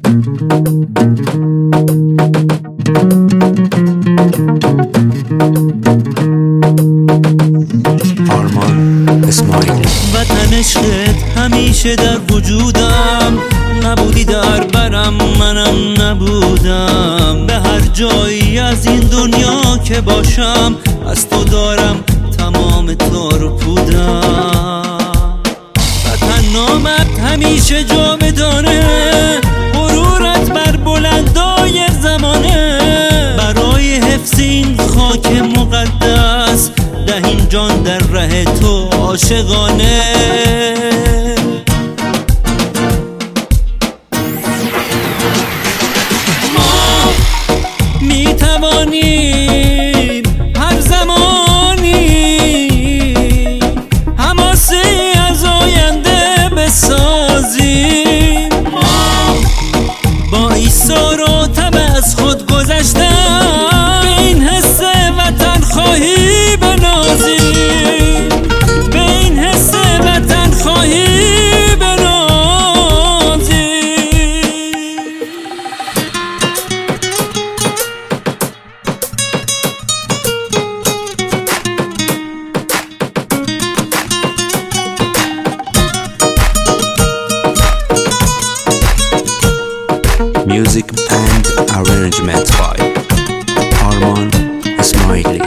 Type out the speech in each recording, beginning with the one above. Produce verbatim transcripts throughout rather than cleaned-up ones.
آرمان اسماعیلی. وطن عشقت همیشه در وجودم، نبودی در برم منم نبودم. به هر جایی از این دنیا که باشم از تو دارم تمام تو رو پودم. وطن نامت همیشه جاودانه، غرورت بر بلندای زمانه. برای حفظ این خاک مقدس دهیم جان در ره تو عاشقانه. ما می توانیم هر زمانی حماسه از آینده بسازیم. ما با ایثار و طمع از خود گذشتن به این حس وطن خواهی بنازیم. به این حس وطن خواهی بنازیم. Music and arrangement by آرمان اسماعیلی.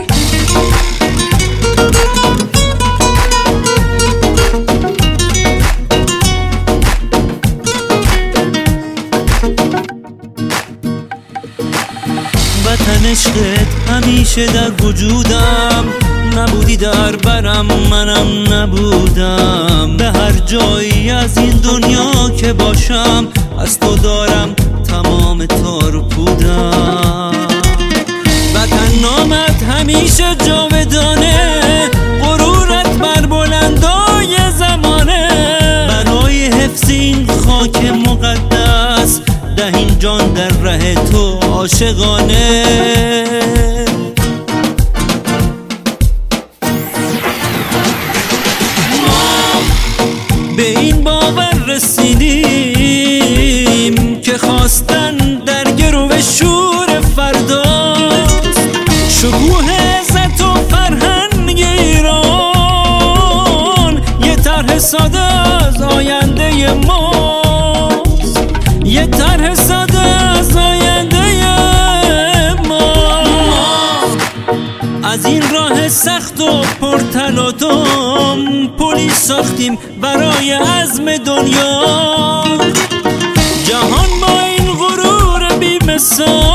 وطن عشقت همیشه در وجودم، نبودی در برم منم نبودم. به هر جایی از این دنیا که باشم از تو دارم تمام تو رو پودم. وطن نامت همیشه جاودانه، غرورت بر بلندای زمانه. برای حفظ این خاک مقدس دهیم جان در ره تو عاشقانه. ما به این باور رسیدیم که خواستن در گرو شور فرداست. شکوه عزت و فرهنگ ایران یه طرح ساده از آینده ماست. یه طرح ساده از آینده ما. از این راه سخت و پرتلاطم پلی ساختیم برای عزم دنیا. جهان با این غرور بی مثال